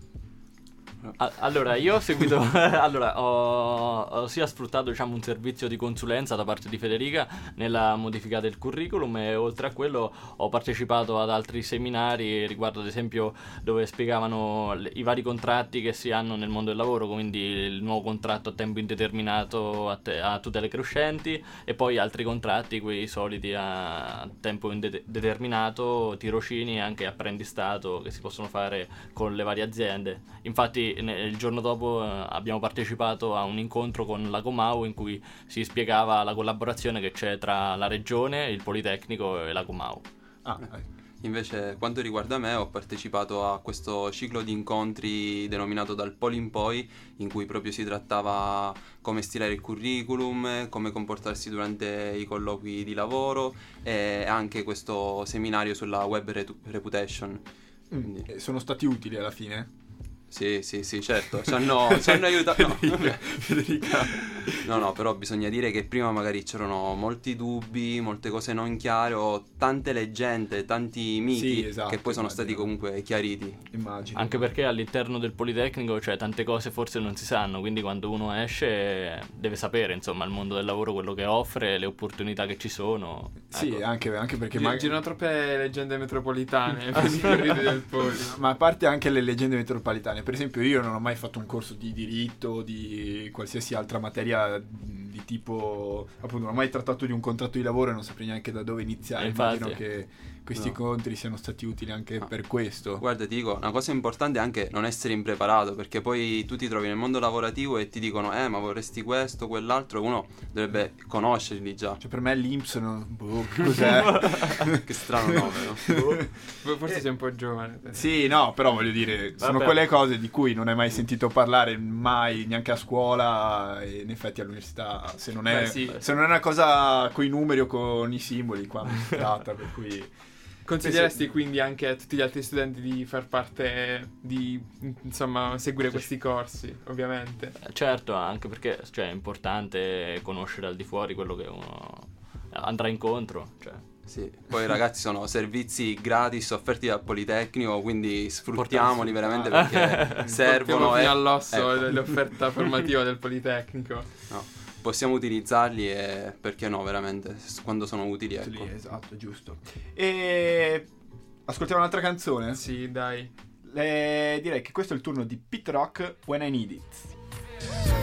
A- Allora, io ho seguito, allora, ho, ho sia sfruttato, diciamo, un servizio di consulenza da parte di Federica nella modifica del curriculum, e oltre a quello ho partecipato ad altri seminari riguardo, ad esempio, dove spiegavano le- i vari contratti che si hanno nel mondo del lavoro, quindi il nuovo contratto a tempo indeterminato a, te- a tutele crescenti, e poi altri contratti, quei soliti a tempo indeterminato, tirocini e anche apprendistato che si possono fare con le varie aziende. Infatti ne- il giorno dopo eh, abbiamo partecipato a un incontro con la Comau in cui si spiegava la collaborazione che c'è tra la regione, il Politecnico e la Comau. Ah, Invece, quanto riguarda me, ho partecipato a questo ciclo di incontri denominato Dal Polo in Poi, in cui proprio si trattava come stilare il curriculum, come comportarsi durante i colloqui di lavoro, e anche questo seminario sulla web retu- reputation. Quindi- mm, sono stati utili alla fine? Sì, sì, sì, certo, ci hanno, ci hanno aiutato. No, vabbè. Federica. No, no, però bisogna dire che prima magari c'erano molti dubbi, molte cose non chiare, o tante leggende, tanti miti Sì, esatto, che poi sono stati immagino. comunque chiariti. Immagino. Anche perché all'interno del Politecnico, cioè, tante cose forse non si sanno, quindi quando uno esce deve sapere, insomma, il mondo del lavoro, quello che offre, le opportunità che ci sono. Sì, Ecco. anche, anche perché Gi- magari... girano troppe leggende metropolitane per i corridoi del Poli. Ma a parte anche le leggende metropolitane, per esempio io non ho mai fatto un corso di diritto, di qualsiasi altra materia di tipo, appunto non ho mai trattato di un contratto di lavoro e non saprei neanche da dove iniziare. Infatti. Immagino che questi No. incontri siano stati utili anche No. per questo. Guarda, ti dico, una cosa importante è anche non essere impreparato, perché poi tu ti trovi nel mondo lavorativo e ti dicono eh ma vorresti questo, quell'altro, uno dovrebbe conoscerli già. Cioè per me l'I N P S non... boh, che cos'è? Che strano nome, no? Forse sei un po' giovane. Sì, no, però voglio dire, sono Vabbè. quelle cose di cui non hai mai sentito parlare mai, neanche a scuola, e in effetti all'università cosa, se non è, Beh, sì. se non è una cosa con i numeri o con i simboli qua non si tratta, per cui... Consiglieresti quindi anche a tutti gli altri studenti di far parte, di insomma seguire questi corsi, ovviamente? Certo, anche perché cioè, è importante conoscere al di fuori quello che uno andrà incontro, cioè. Sì, poi ragazzi sono servizi gratis offerti dal Politecnico, quindi sfruttiamoli veramente perché servono. Portiamo fino e- all'osso ecco. l'offerta formativa del Politecnico. No, possiamo utilizzarli e perché no, veramente, s- quando sono utili, ecco. Sì, esatto, giusto. E ascoltiamo un'altra canzone? Sì, dai. Le- direi che questo è il turno di Pete Rock, When I Need It.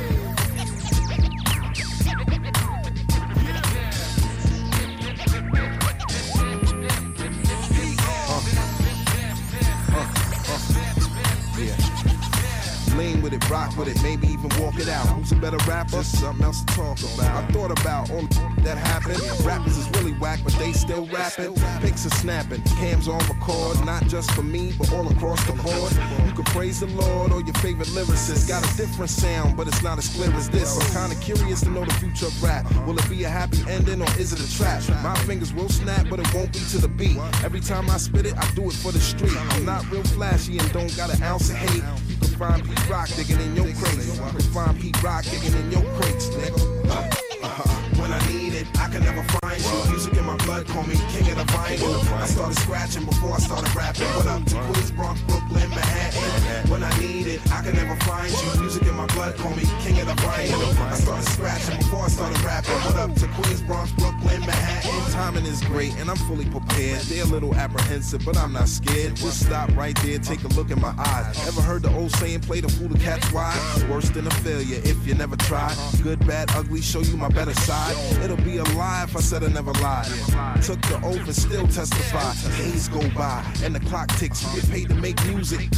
Lean with it, rock with it, maybe even walk it out. Who's a better rapper? Something else to talk about. I thought about all that happened. Rappers is really whack, but they still rapping. Pics are snapping, cams on record, not just for me, but all across the board. You can praise the Lord or your favorite lyricist. Got a different sound, but it's not as clear as this. I'm kinda curious to know the future of rap. Will it be a happy ending or is it a trap? My fingers will snap, but it won't be to the beat. Every time I spit it, I do it for the street. I'm not real flashy and don't got an ounce of hate. You can find Pete Rock digging in your crates. You can find Pete Rock digging in your crates, nigga. Uh, uh-huh. When I need it, I can never find you. Music in my blood, call me king of the vinyl. I started scratching before I started rapping. What up to Queens, Bronx, Brooklyn, Manhattan? When I need it, I can never find you. Music in my blood, call me king of the vinyl. I started scratching before I started rapping. What up to Queens, Bronx, Brooklyn, Manhattan? Timing is great and I'm fully prepared. They're a little apprehensive, but I'm not scared. Just stop right there, take a look in my eyes. Ever heard the old saying, play the fool to catch wise? Worse than a failure if you never tried. Good, bad, ugly, show you my better side. It'll be a lie if I said I never lied. Took the oath and still testify. Days go by and the clock ticks. You get paid to make music.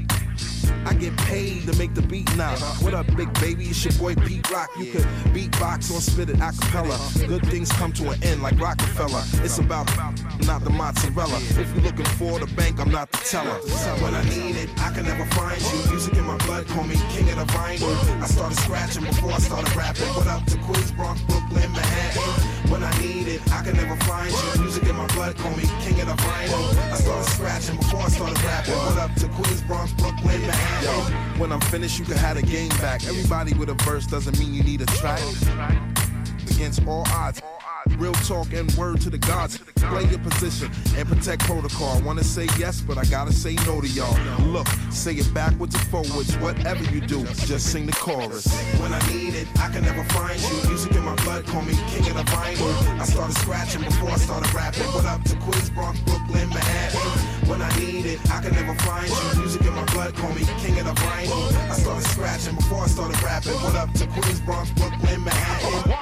I get paid to make the beat now. What up, big baby? It's your boy Pete Rock. You could beatbox or spit it a cappella. Good things come to an end like Rockefeller. It's about not the mozzarella. If you're looking for the bank, I'm not the teller. When I need it, I can never find you. Music in my blood, call me king of the vinyl. I started scratching before I started rapping. What up to Queens, Bronx, Brooklyn, Manhattan? When I need it, I can never find you. Music in my blood, call me king of the vinyl. I started scratching before I started rapping. What up to Queens, Bronx, Brooklyn, Manhattan? Yo, when I'm finished, you can have the game back. Everybody with a verse doesn't mean you need a track. Against all odds, real talk and word to the gods. Play your position and protect protocol. I wanna say yes, but I gotta say no to y'all. Look, say it backwards or forwards. Whatever you do, just sing the chorus. When I need it, I can never find you. Music in my blood, call me king of the vinyl. I started scratching before I started rapping. What up to Queens, Bronx, Brooklyn, Manhattan? When I need it, I can never find you. Music in my blood, call me king of the vinyl. I started scratching before I started rapping. What up to Queens, Bronx, Brooklyn, Manhattan?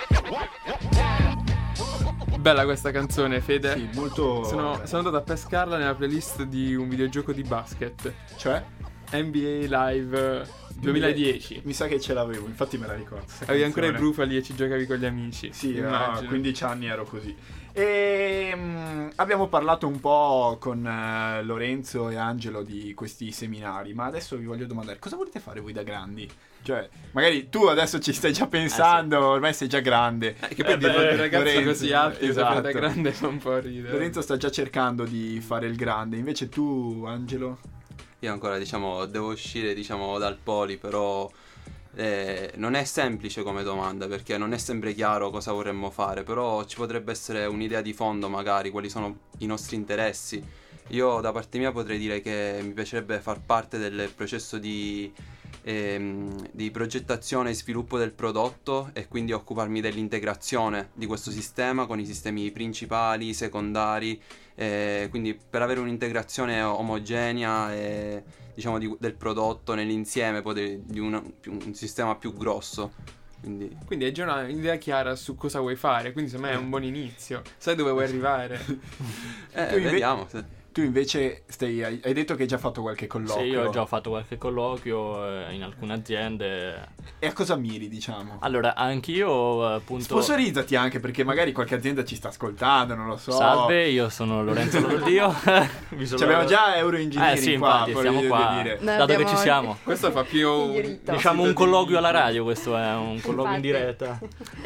Bella questa canzone, Fede. Sì, molto... Sono, sono andato a pescarla nella playlist di un videogioco di basket. Cioè? N B A Live duemiladieci. Mi sa che ce l'avevo, infatti me la ricordo. Avevi ancora i brufoli e ci giocavi con gli amici. Sì, immagino. a quindici anni ero così. E mm, abbiamo parlato un po' con eh, Lorenzo e Angelo di questi seminari, ma adesso vi voglio domandare, cosa volete fare voi da grandi? Cioè, magari tu adesso ci stai già pensando, eh sì. Ormai sei già grande. Eh, che poi eh, beh, ragazzi Lorenzo, così alti, esatto. Da grande fa un po' ridere. Lorenzo sta già cercando di fare il grande, invece tu, Angelo? Io ancora, diciamo, devo uscire, diciamo, dal poli, però eh, non è semplice come domanda, perché non è sempre chiaro cosa vorremmo fare, però ci potrebbe essere un'idea di fondo, magari, quali sono i nostri interessi. Io, da parte mia, potrei dire che mi piacerebbe far parte del processo di... di progettazione e sviluppo del prodotto e quindi occuparmi dell'integrazione di questo sistema con i sistemi principali, secondari, eh, quindi per avere un'integrazione omogenea e, diciamo, di, del prodotto nell'insieme poi di una, più, un sistema più grosso. Quindi... quindi hai già un'idea chiara su cosa vuoi fare, quindi secondo me è un buon inizio, sai dove vuoi arrivare. eh, vediamo se... Tu invece stai, hai, hai detto che hai già fatto qualche colloquio. Sì, io ho già fatto qualche colloquio eh, in alcune aziende. E a cosa miri, diciamo? Allora, anch'io appunto... Sponsorizzati anche, perché magari qualche azienda ci sta ascoltando, non lo so. Salve, io sono Lorenzo Lodio. Ci abbiamo già Euroengineering eh, sì, qua, infatti, stiamo qua, dire. dato che ci siamo. Questo fa più... Diciamo un colloquio alla radio, questo è un colloquio in diretta.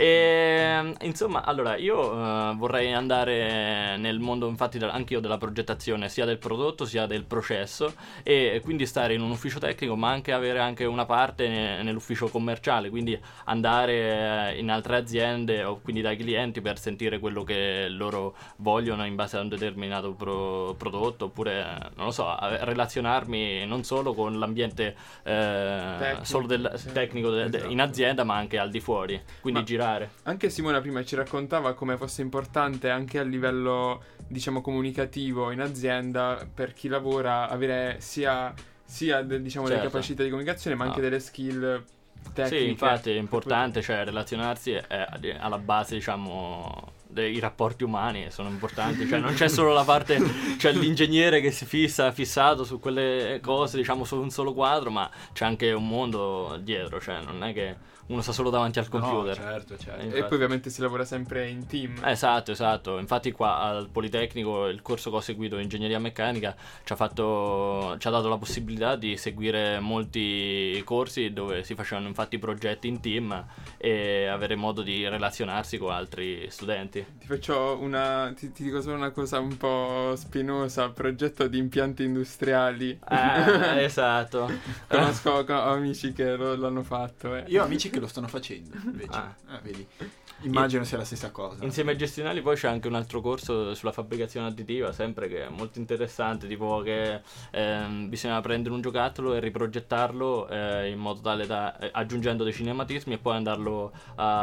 E insomma, allora, io uh, vorrei andare nel mondo, infatti, anche io della progettazione, sia del prodotto sia del processo, e quindi stare in un ufficio tecnico, ma anche avere anche una parte ne, nell'ufficio commerciale, quindi andare in altre aziende o quindi dai clienti per sentire quello che loro vogliono in base a un determinato pro, prodotto, oppure non lo so, relazionarmi non solo con l'ambiente eh, tecnico, solo del, sì, tecnico de, de, in azienda, ma anche al di fuori, quindi ma girare. Anche Simona prima ci raccontava come fosse importante anche a livello, diciamo, comunicativo in azienda, per chi lavora, avere sia, sia de, diciamo, certo, le capacità di comunicazione, ma anche no. delle skill tecniche. Sì, infatti è importante, cioè relazionarsi è alla base, diciamo, dei rapporti umani sono importanti, cioè non c'è solo la parte, cioè l'ingegnere che si fissa fissato su quelle cose, diciamo, su un solo quadro, ma c'è anche un mondo dietro, cioè non è che uno sta solo davanti al computer. No, certo, certo. E poi ovviamente si lavora sempre in team. Esatto, esatto. Infatti qua al Politecnico il corso che ho seguito ingegneria meccanica ci ha fatto ci ha dato la possibilità di seguire molti corsi dove si facevano infatti progetti in team e avere modo di relazionarsi con altri studenti. Ti faccio una ti, ti dico solo una cosa un po' spinosa, progetto di impianti industriali. Eh, esatto. Conosco ho amici che lo, l'hanno fatto. Eh. Io ho amici che lo stanno facendo invece. Ah. Ah, vedi. Immagino sia la stessa cosa. Insieme ai gestionali poi c'è anche un altro corso sulla fabbricazione additiva, sempre, che è molto interessante, tipo che ehm, bisogna prendere un giocattolo e riprogettarlo eh, in modo tale da eh, aggiungendo dei cinematismi e poi andarlo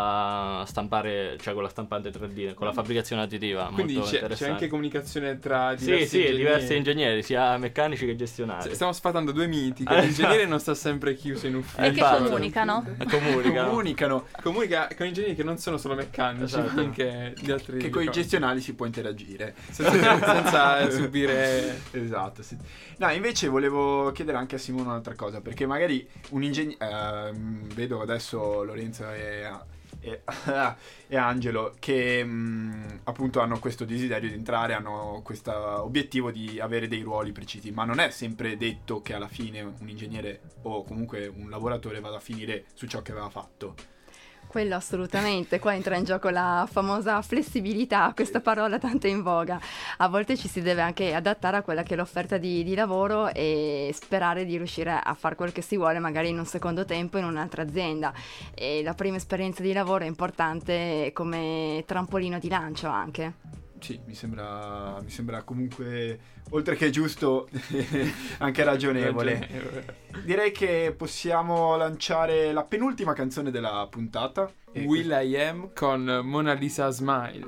a stampare, cioè con la stampante tre D, con la fabbricazione additiva. Quindi molto c'è, c'è anche comunicazione tra diversi sì, sì, ingegneri. diversi ingegneri, sia meccanici che gestionali. Stiamo sfatando due miti, che l'ingegnere non sta sempre chiuso in ufficio. E che comunicano. Comunicano. Comunicano. Comunica con ingegneri che non sono solo meccanici, esatto, anche gli altri, che con i gestionali si può interagire senza, senza subire. Esatto, sì. No, invece volevo chiedere anche a Simone un'altra cosa, perché magari un ingegnere eh, vedo adesso Lorenzo e, e, e Angelo che mh, appunto hanno questo desiderio di entrare, hanno questo obiettivo di avere dei ruoli precisi, ma non è sempre detto che alla fine un ingegnere o comunque un lavoratore vada a finire su ciò che aveva fatto. Quello assolutamente, qua entra in gioco la famosa flessibilità, questa parola tanto in voga. A volte ci si deve anche adattare a quella che è l'offerta di, di lavoro e sperare di riuscire a fare quel che si vuole magari in un secondo tempo in un'altra azienda. E la prima esperienza di lavoro è importante come trampolino di lancio anche. Sì, mi sembra, mi sembra comunque, oltre che giusto, anche ragionevole. ragionevole. Direi che possiamo lanciare la penultima canzone della puntata. Will I Am con Mona Lisa Smile.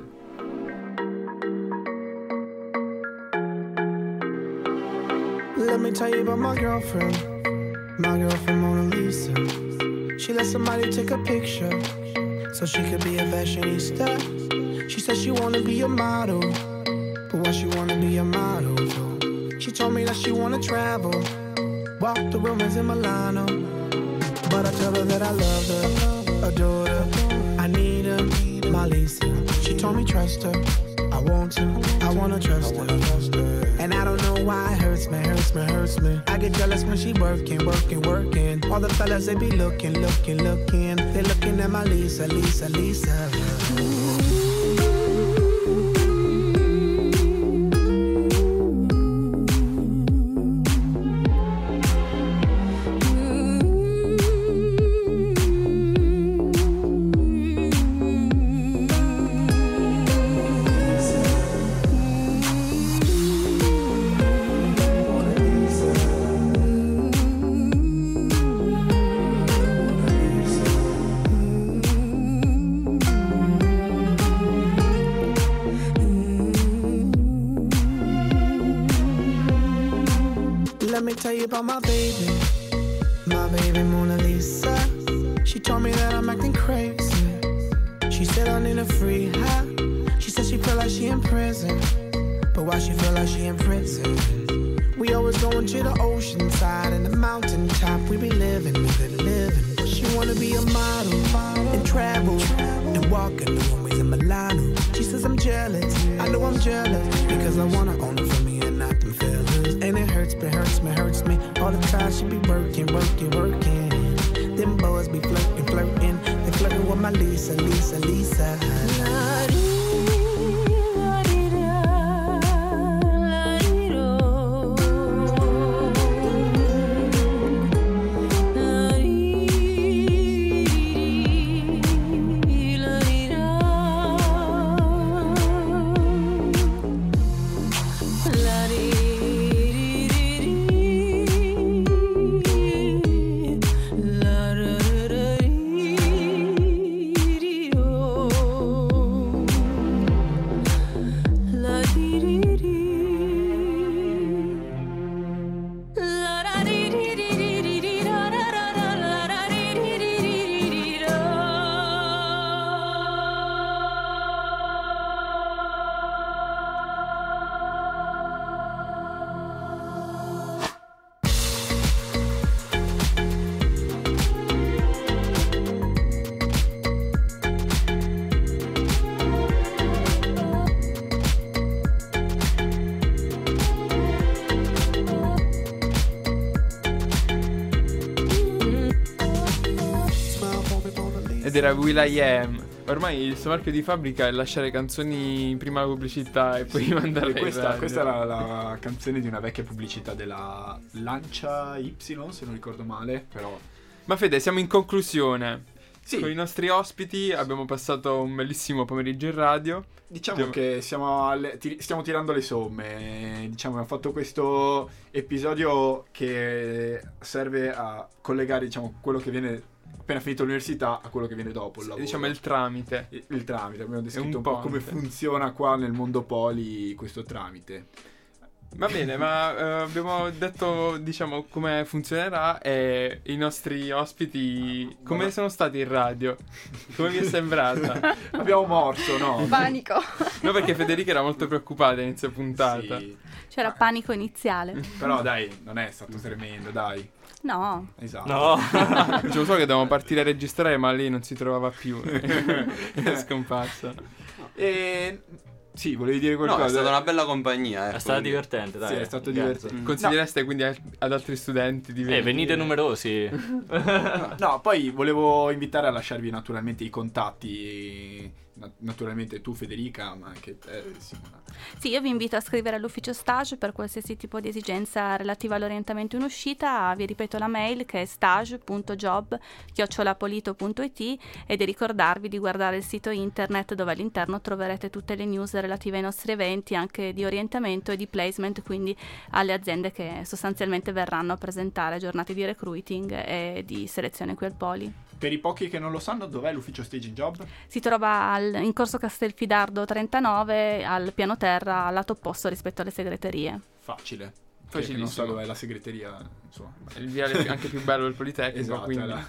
Let me tell you about my girlfriend, my girlfriend Mona Lisa. She let somebody take a picture so she could be a fashionista. She said she wanna be a model, but why she wanna be a model for? She told me that she wanna travel, walk the runways in Milano. But I tell her that I love her, adore her, I need her, my Lisa. She told me trust her, I want to, I wanna trust her. And I don't know why it hurts me, hurts me, hurts me. I get jealous when she working, working, working. All the fellas, they be looking, looking, looking. They looking at my Lisa, Lisa, Lisa. Tell you about my baby, my baby Mona Lisa. She told me that I'm acting crazy. She said I need a free high. She said she feel like she in prison. but why she feel like she in prison? We always going to the ocean side and the mountain top. We be living a good living. She wanna be a model and travel and walk in the runways in Milano. She says I'm jealous, I know I'm jealous, because I wanna own it for me and not them fellas. And it hurts me, hurts me, hurts me. All the time she be working, working, working. Them boys be flirting, flirting. They flirting with my Lisa, Lisa, Lisa. Ed era Will I Am. Ormai il suo marchio di fabbrica è lasciare canzoni prima la pubblicità e poi mandarle in questa, radio. questa era la canzone di una vecchia pubblicità della Lancia Y, se non ricordo male, però... Ma Fede, siamo in conclusione. Sì. Con i nostri ospiti abbiamo passato un bellissimo pomeriggio in radio. Diciamo che siamo alle, ti, stiamo tirando le somme. Diciamo, abbiamo fatto questo episodio che serve a collegare, diciamo, quello che viene appena finito l'università a quello che viene dopo il lavoro. Diciamo il tramite. Il, il tramite, abbiamo descritto un un, po' ponte. come funziona qua nel mondo poli questo tramite. Va bene, ma eh, abbiamo detto, diciamo, come funzionerà e i nostri ospiti come sono stati in radio? Come vi è sembrata? Abbiamo morso, no? Panico. No, perché Federica era molto preoccupata all'inizio puntata. Sì. C'era panico iniziale. Però dai, non è stato tremendo, dai. No. Esatto. No. Dicevo solo che dovevamo partire a registrare, ma lei non si trovava più. È scomparsa. E... Sì, volevi dire qualcosa? No, è stata una bella compagnia. Ecco, È stata quindi... divertente, dai. Sì, è stato Grazie. divertente. Consigliereste quindi a- ad altri studenti di venire? Eh, venite numerosi. No, poi volevo invitare a lasciarvi naturalmente i contatti. na- Naturalmente tu Federica, ma anche te Simona. Sì, io vi invito a scrivere all'ufficio stage per qualsiasi tipo di esigenza relativa all'orientamento in uscita. Vi ripeto la mail che è stage punto job chiocciola polito punto it e di ricordarvi di guardare il sito internet dove all'interno troverete tutte le news relative ai nostri eventi, anche di orientamento e di placement, quindi alle aziende che sostanzialmente verranno a presentare giornate di recruiting e di selezione qui al Poli. Per i pochi che non lo sanno, dov'è l'ufficio Staging Job? Si trova al- in corso Castelfidardo trentanove, al piano terra, al lato opposto rispetto alle segreterie. Facile. Facilissimo. Facilissimo. Non so dov'è la segreteria, insomma. È il viale anche più bello del Politecnico, Esatto. quindi... è la-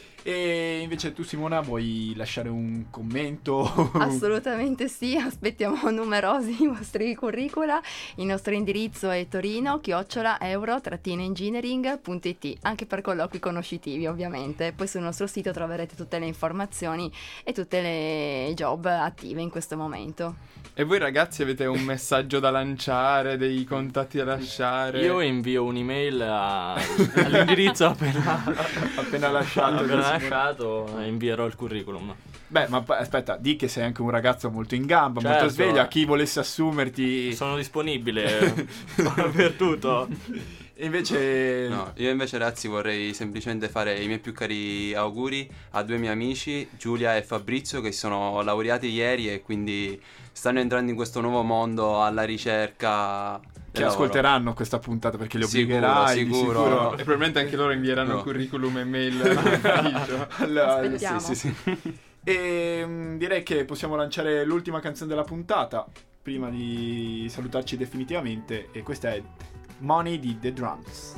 E invece tu Simona vuoi lasciare un commento? Assolutamente sì, aspettiamo numerosi i vostri curricula. Il nostro indirizzo è torino chiocciola euro engineering punto it, anche per colloqui conoscitivi ovviamente. Poi sul nostro sito troverete tutte le informazioni e tutte le job attive in questo momento. E voi ragazzi avete un messaggio da lanciare, dei contatti da lasciare? Io invio un'email a- all'indirizzo appena, Appena lasciato. appena così. lasciato e invierò il curriculum. Beh, ma pa- aspetta, di che sei anche un ragazzo molto in gamba, molto Certo. sveglio. A chi volesse assumerti. Sono disponibile per tutto. E invece. No, io invece ragazzi vorrei semplicemente fare i miei più cari auguri a due miei amici, Giulia e Fabrizio, che sono laureati ieri e quindi stanno entrando in questo nuovo mondo alla ricerca del Che lavoro. ascolteranno questa puntata perché li Sicuro, obbligherai di sicuro. sicuro. E probabilmente anche loro invieranno No. curriculum e mail all'ufficio. Allora, Aspettiamo. Sì, sì, sì. E mm, direi che possiamo lanciare l'ultima canzone della puntata prima di salutarci definitivamente, e questa è Money di The Drums.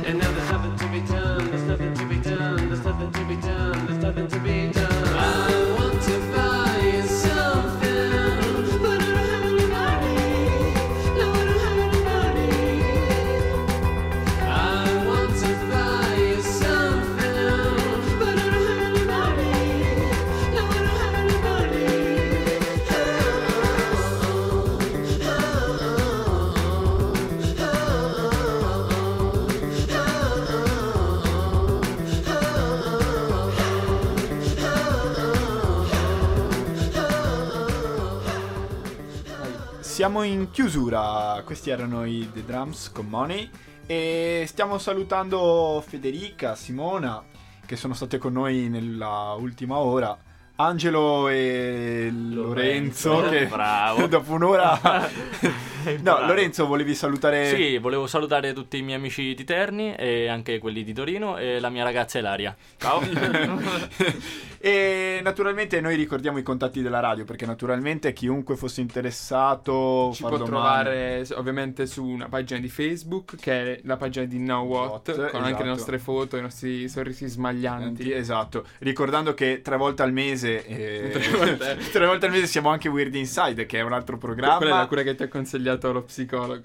And now there's nothing to be done, there's nothing to be done, there's nothing to be done, there's nothing to be done. I want to buy you something, but I don't have any money. No, I don't have any money. I want to buy you something, but I don't have any money. No, I don't have any money. Siamo in chiusura, questi erano i The Drums con Money e stiamo salutando Federica, Simona che sono state con noi nella ultima ora, Angelo e Lorenzo, Lorenzo, che bravo. dopo un'ora no, Bravo. Lorenzo volevi salutare? Sì, volevo salutare tutti i miei amici di Terni e anche quelli di Torino e la mia ragazza Ilaria. Ciao. E naturalmente noi ricordiamo i contatti della radio, perché naturalmente chiunque fosse interessato Ci far può domande. trovare s- ovviamente su una pagina di Facebook, che è la pagina di Now What, What, con anche esatto. le nostre foto, i nostri sorrisi smaglianti. Esatto, ricordando che tre volte al mese eh, Tre volte. tre volte al mese siamo anche Weird Inside, che è un altro programma. Quella è la cura che ti ha consigliato lo psicologo.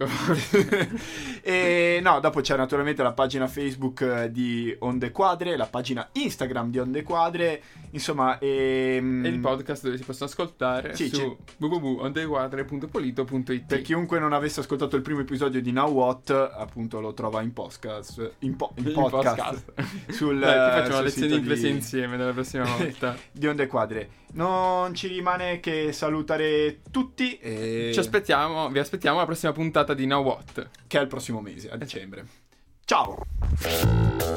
E no, dopo c'è naturalmente la pagina Facebook eh, di Onde Quadre, la pagina Instagram di Onde Quadre, insomma, ehm, E il podcast dove si possono ascoltare Sì, su ci- w w w punto ondequadre punto polito punto i t. per chiunque non avesse ascoltato il primo episodio di Now What, appunto lo trova in podcast, in, po- in In podcast, podcast. sul, Dai, ti facciamo sul la lezione sito di inglese di- insieme dalla prossima volta. di Onde Quadre. Non ci rimane che salutare tutti e... Ci aspettiamo, vi aspettiamo alla prossima puntata di Now What. che è il prossimo mese, a dicembre. Ciao!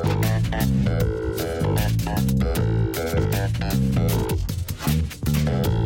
Thank you.